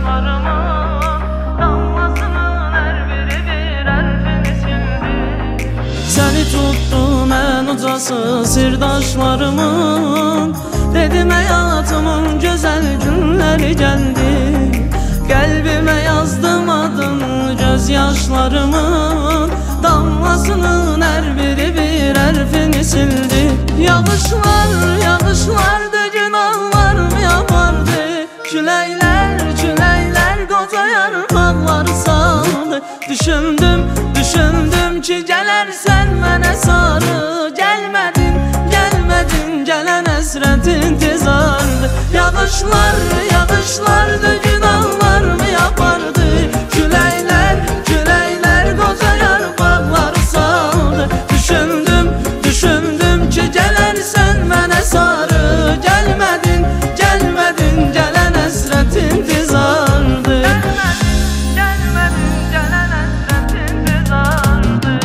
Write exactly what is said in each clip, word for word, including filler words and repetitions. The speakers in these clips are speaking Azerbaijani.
yaşlarımın damlasının her biri bir harfini sildi. Seni tuttum en ucası sirdaşlarımın, dedim hayatımın güzel günleri geldi. Kalbime yazdım adını gözyaşlarımın, damlasının her biri bir harfini sildi. Yağışlar, yağışlar dökün ağlarımı yapardı. Küleyler, küleyler koca yarpaqları saldı. Düşündüm, düşündüm ki gelersen mənə sarı. Gelmedin, gelmedin, gelen hasret intizardı. Yağışlar, yağışlar dökün ağlarımı yapardı. Küleyler, küleyler koca yarpaqları saldı. Düşündüm, düşündüm ki gelersen mənə sarı. Gelmedin, gelmedin, gelen hasret intizardı. Gelmedin, gelen hasret intizardı.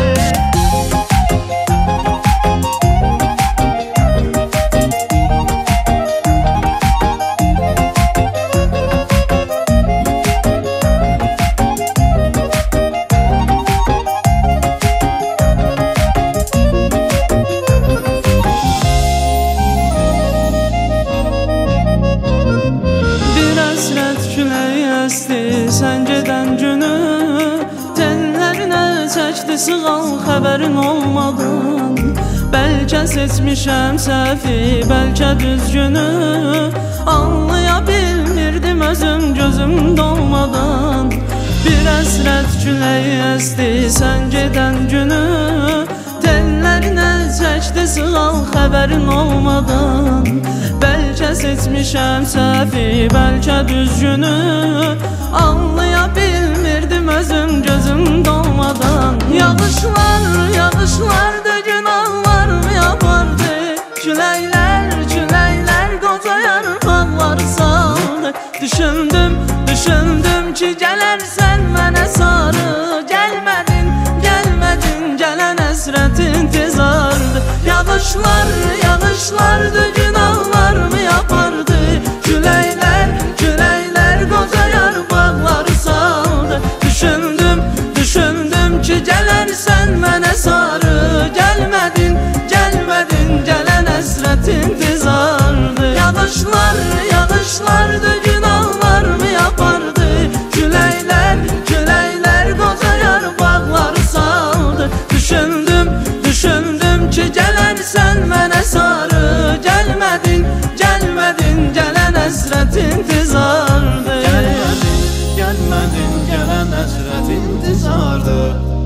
Sen geden günü tellerine çəkdi sığal, xəbərin olmadan. Bəlkə seçmişəm səhvi, bəlkə düzgünü, anlaya bilmirdim özüm gözüm dolmadan. Bir əsrət küləyi əsdi sən gedən günü, tellerine çəkdi sığal, xəbərin olmadan. Bəlkə seçmişəm səhvi, bəlkə düzgünü, anlaya bilmirdim özüm gözüm dolmadan. Yağışlar, yağışlar dökün ağlarımı yapardı. Küleyler, küleyler koca yarpaqları saldı. Düşündüm, düşündüm ki gelersen mənə sarı. Gelmedin, gelmedin, gelen hasret intizardı. Yağışlar, yağışlar dökün ağlarımı yapardı. Küleyler, küleyler koca yarpaqları saldı. Düşündüm, düşündüm ki gelersen mənə sarı. Gelmedin, gelmedin, gelen hasret intizardı. Yağışlar, yağışlar dökün ağlarımı yapardı. Küleyler, küleyler koca yarpaqları saldı. Düşündüm, düşündüm ki gelersen mənə sarı. Gelmedin, gelmedin, gelen hasret intizardı. Gelmedin, gelmedin, gelen hasret intizardı.